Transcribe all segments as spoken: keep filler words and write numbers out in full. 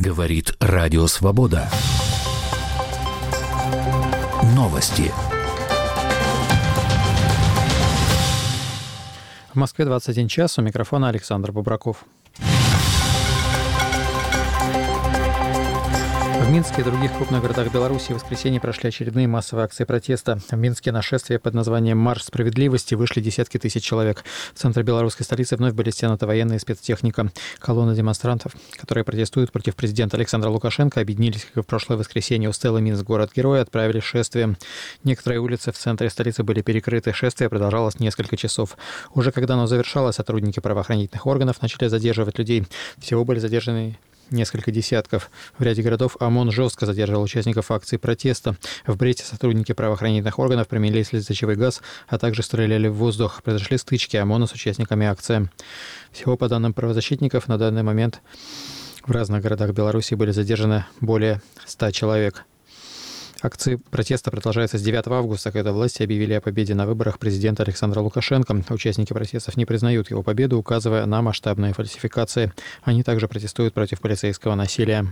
Говорит Радио Свобода. Новости. В Москве двадцать один час. У микрофона Александр Бубраков. В Минске и других крупных городах Беларуси в воскресенье прошли очередные массовые акции протеста. В Минске на шествие под названием «Марш справедливости» вышли десятки тысяч человек. В центре белорусской столицы вновь были стянуты военные и спецтехника. Колонны демонстрантов, которые протестуют против президента Александра Лукашенко, объединились, как и в прошлое воскресенье у стелы «Минск. Город-герой» и отправились шествием. Некоторые улицы в центре столицы были перекрыты. Шествие продолжалось несколько часов. Уже когда оно завершалось, сотрудники правоохранительных органов начали задерживать людей. Всего были задержаны несколько десятков. В ряде городов ОМОН жестко задерживал участников акции протеста. В Бресте сотрудники правоохранительных органов применили слезоточивый газ, а также стреляли в воздух. Произошли стычки ОМОНа с участниками акции. Всего, по данным правозащитников, на данный момент в разных городах Беларуси были задержаны более ста человек. Акции протеста продолжаются с девятого августа, когда власти объявили о победе на выборах президента Александра Лукашенко. Участники протестов не признают его победу, указывая на масштабные фальсификации. Они также протестуют против полицейского насилия.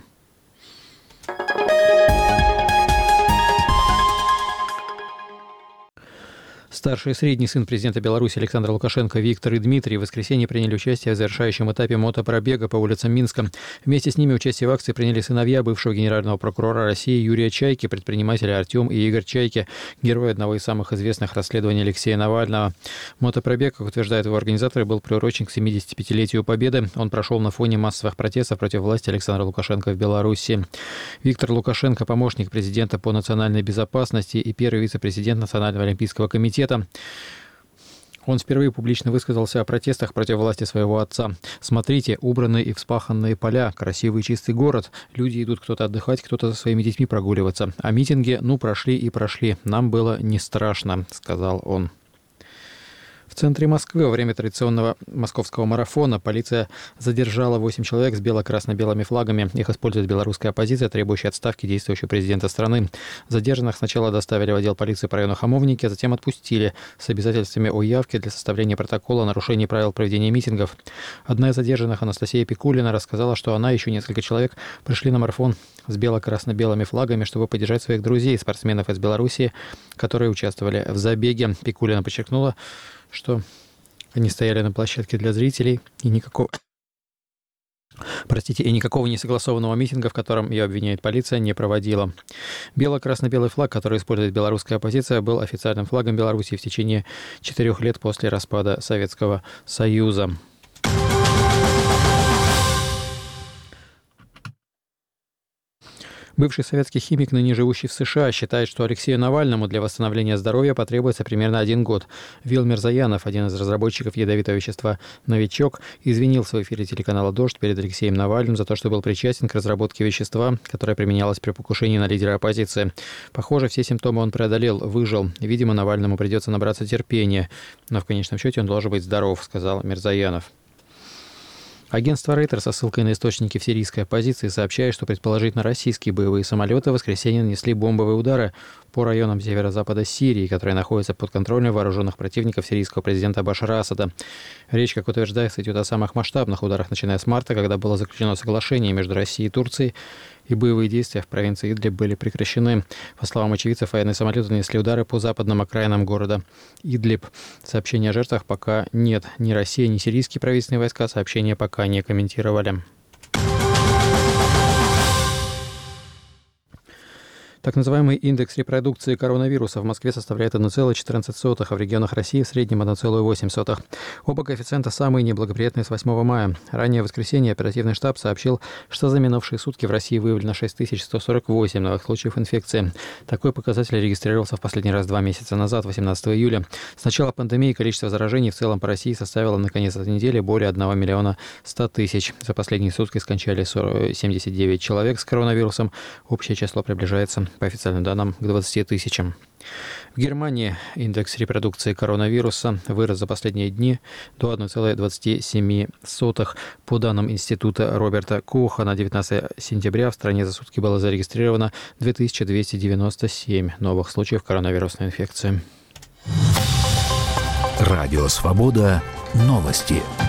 Старший и средний сын президента Беларуси Александра Лукашенко Виктор и Дмитрий в воскресенье приняли участие в завершающем этапе мотопробега по улицам Минска. Вместе с ними участие в акции приняли сыновья бывшего генерального прокурора России Юрия Чайки, предприниматели Артем и Игорь Чайки, герои одного из самых известных расследований Алексея Навального. Мотопробег, как утверждают его организаторы, был приурочен к семидесятипятилетию Победы. Он прошел на фоне массовых протестов против власти Александра Лукашенко в Беларуси. Виктор Лукашенко – помощник президента по национальной безопасности и первый вице-президент Национального олимпийского комитета. Он впервые публично высказался о протестах против власти своего отца. «Смотрите, убранные и вспаханные поля, красивый чистый город. Люди идут кто-то отдыхать, кто-то со своими детьми прогуливаться. А митинги, ну, прошли и прошли. Нам было не страшно», — сказал он. В центре Москвы во время традиционного московского марафона полиция задержала восемь человек с бело-красно-белыми флагами. Их использует белорусская оппозиция, требующая отставки действующего президента страны. Задержанных сначала доставили в отдел полиции по району Хамовники, а затем отпустили с обязательствами о явке для составления протокола о нарушении правил проведения митингов. Одна из задержанных, Анастасия Пикулина, рассказала, что она и еще несколько человек пришли на марафон с бело-красно-белыми флагами, чтобы поддержать своих друзей, спортсменов из Беларуси, которые участвовали в забеге. Пикулина подчеркнула, что они стояли на площадке для зрителей и никакого, простите, и никакого несогласованного митинга, в котором ее обвиняет полиция, не проводила. Бело-красно-белый флаг, который использует белорусская оппозиция, был официальным флагом Беларуси в течение четырех лет после распада Советского Союза. Бывший советский химик, ныне живущий в США, считает, что Алексею Навальному для восстановления здоровья потребуется примерно один год. Вил Мирзоянов, один из разработчиков ядовитого вещества «Новичок», извинился в эфире телеканала «Дождь» перед Алексеем Навальным за то, что был причастен к разработке вещества, которое применялось при покушении на лидера оппозиции. Похоже, все симптомы он преодолел, выжил. Видимо, Навальному придется набраться терпения. Но в конечном счете он должен быть здоров, сказал Мирзоянов. Агентство Рейтер со ссылкой на источники в сирийской оппозиции сообщает, что предположительно российские боевые самолеты в воскресенье нанесли бомбовые удары по районам северо-запада Сирии, которые находятся под контролем вооруженных противников сирийского президента Башара Асада. Речь, как утверждается, идет о самых масштабных ударах, начиная с марта, когда было заключено соглашение между Россией и Турцией, и боевые действия в провинции Идлиб были прекращены. По словам очевидцев, военные самолеты нанесли удары по западным окраинам города Идлиб. Сообщений о жертвах пока нет. Ни Россия, ни сирийские правительственные войска сообщения пока не комментировали. Так называемый индекс репродукции коронавируса в Москве составляет одна целая четырнадцать сотых, а в регионах России в среднем одна целая восемь сотых. Оба коэффициента самые неблагоприятные с восьмого мая. Ранее в воскресенье оперативный штаб сообщил, что за минувшие сутки в России выявлено шесть тысяч сто сорок восемь новых случаев инфекции. Такой показатель регистрировался в последний раз два месяца назад, восемнадцатого июля. С начала пандемии количество заражений в целом по России составило на конец этой недели более одного миллиона ста тысяч. За последние сутки скончались семьдесят девять человек с коронавирусом. Общее число приближается, по официальным данным, к двадцати тысячам. В Германии индекс репродукции коронавируса вырос за последние дни до одной целой двадцати семи сотых. По данным Института Роберта Коха, на девятнадцатое сентября в стране за сутки было зарегистрировано две тысячи двести девяносто семь новых случаев коронавирусной инфекции. Радио «Свобода». Новости.